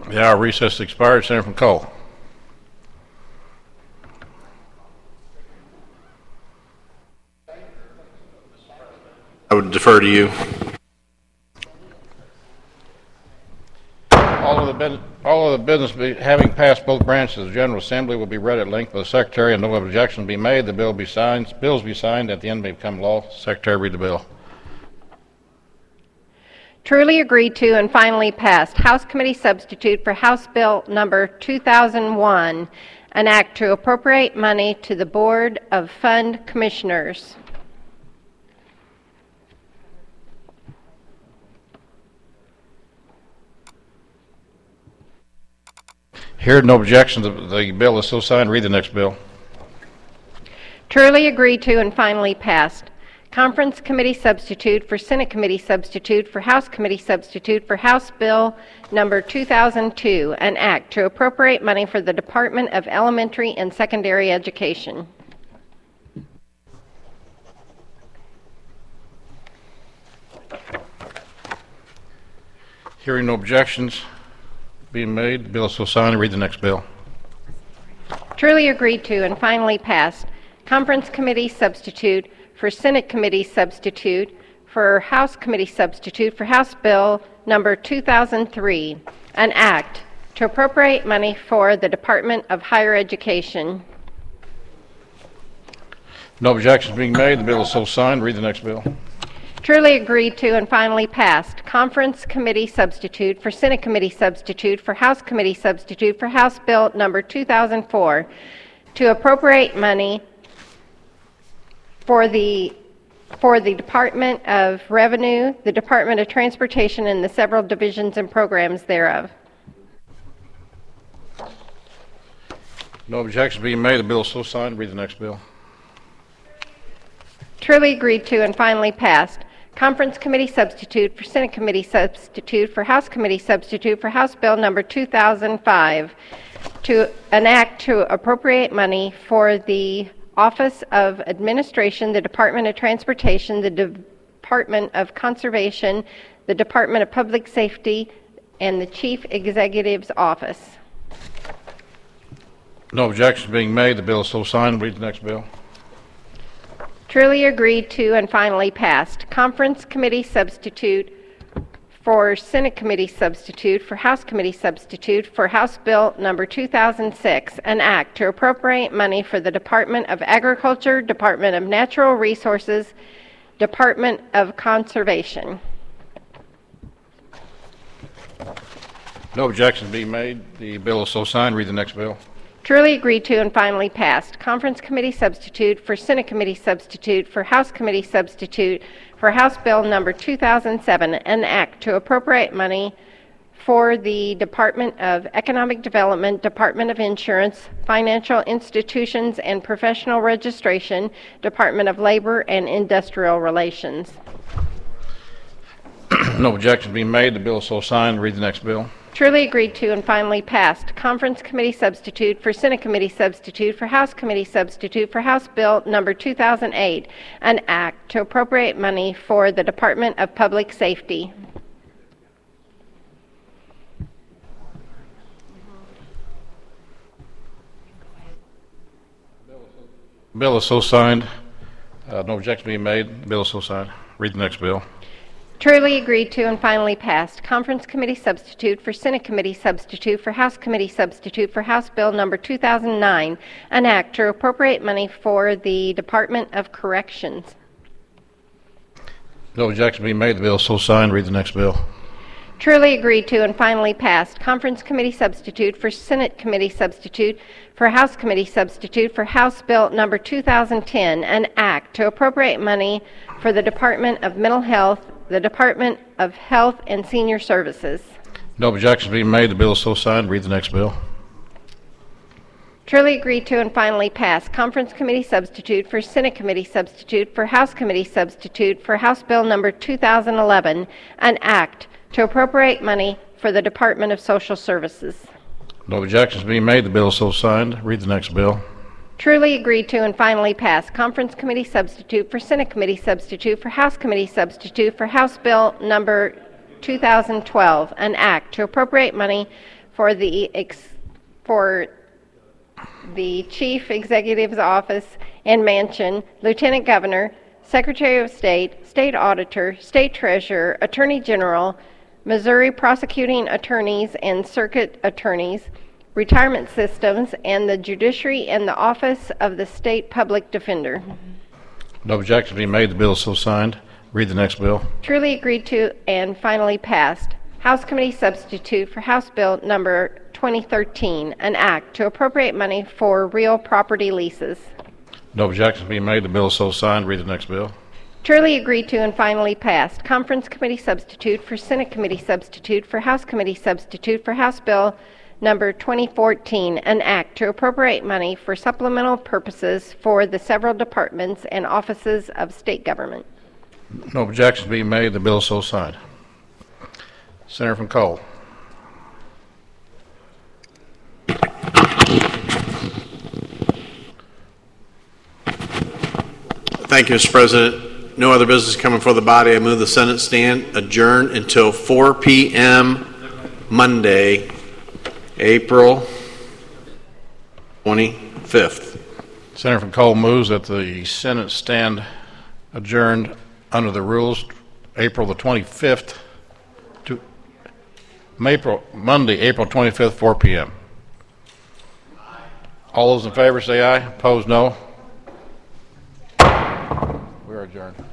The hour recess expired. Senator from Cole. I would defer to you. All of the business having passed both branches of the General Assembly will be read at length by the Secretary, and no objection be made. The bills be signed. At the end may become law. Secretary, read the bill. Truly agreed to and finally passed. House Committee Substitute for House Bill Number 2001, an act to appropriate money to the Board of Fund Commissioners. Hearing no objections, the bill is so signed. Read the next bill. Truly agreed to and finally passed. Conference Committee Substitute for Senate Committee Substitute for House Committee Substitute for House Bill Number 2002, an act to appropriate money for the Department of Elementary and Secondary Education. Hearing no objections being made, the bill is so signed. Read the next bill. Truly agreed to and finally passed. Conference Committee Substitute for Senate Committee Substitute for House Committee Substitute for House Bill Number 2003, an act to appropriate money for the Department of Higher Education. No objections being made, the bill is so signed. Read the next bill. Truly agreed to and finally passed. Conference Committee Substitute for Senate Committee Substitute for House Committee Substitute for House Bill Number 2004 to appropriate money for the Department of Revenue, the Department of Transportation, and the several divisions and programs thereof. No objections being made, the bill is so signed. Read the next bill. Truly agreed to and finally passed. Conference Committee Substitute for Senate Committee Substitute for House Committee Substitute for House Bill Number 2005 to enact to appropriate money for the Office of Administration, the Department of Transportation, the Department of Conservation, the Department of Public Safety, and the Chief Executive's Office. No objections being made, the bill is so signed. Read the next bill. Truly agreed to and finally passed. Conference Committee Substitute for Senate Committee Substitute for House Committee Substitute for House Bill Number 2006, an act to appropriate money for the Department of Agriculture, Department of Natural Resources, Department of Conservation. No objections being made, the bill is so signed. Read the next bill. Truly agreed to and finally passed. Conference Committee Substitute for Senate Committee Substitute for House Committee Substitute for House Bill Number 2007, an act to appropriate money for the Department of Economic Development, Department of Insurance, Financial Institutions and Professional Registration, Department of Labor and Industrial Relations. No objections being made, the bill is so signed. Read the next bill. Truly agreed to and finally passed. Conference Committee Substitute for Senate Committee Substitute for House Committee Substitute for House Bill Number 2008, an act to appropriate money for the Department of Public Safety. Bill is so signed. No objection being made, the bill is so signed. Read the next bill. Truly agreed to and finally passed. Conference Committee Substitute for Senate Committee Substitute for House Committee Substitute for House Bill Number 2009, an act to appropriate money for the Department of Corrections. No objection being made, the bill is so signed. Read the next bill. Truly agreed to and finally passed. Conference Committee Substitute for Senate Committee Substitute for House Committee Substitute for House Bill Number 2010, an act to appropriate money for the Department of Mental Health, the Department of Health and Senior Services. No objections being made, the bill is so signed. Read the next bill. Truly agreed to and finally passed. Conference Committee Substitute for Senate Committee Substitute for House Committee Substitute for House Bill Number 2011, an act to appropriate money for the Department of Social Services. No objections being made, the bill is so signed. Read the next bill. Truly agreed to and finally passed. Conference Committee Substitute for Senate Committee Substitute for House Committee Substitute for House Bill Number 2012, an act to appropriate money for the Chief Executive's Office and Mansion, Lieutenant Governor, Secretary of State, State Auditor, State Treasurer, Attorney General, Missouri Prosecuting Attorneys and Circuit Attorneys, Retirement Systems, and the Judiciary and the Office of the State Public Defender. No objection being made, the bill is so signed. Read the next bill. Truly agreed to and finally passed. House Committee Substitute for House Bill Number 2013, an act to appropriate money for real property leases. No objection being made, the bill is so signed. Read the next bill. Truly agreed to and finally passed. Conference Committee Substitute for Senate Committee Substitute for House Committee Substitute for House Bill Number 2014, an act to appropriate money for supplemental purposes for the several departments and offices of state government. No objection being made, the bill is so signed. Senator from Cole. Thank you, Mr. President. No other business coming before the body. I move the Senate stand adjourn until 4 p.m. Monday, April 25th. Senator from Cole moves that the Senate stand adjourned under the rules April the 25th to Monday, April 25th, 4 p.m. All those in favor say aye. Opposed, no. We are adjourned.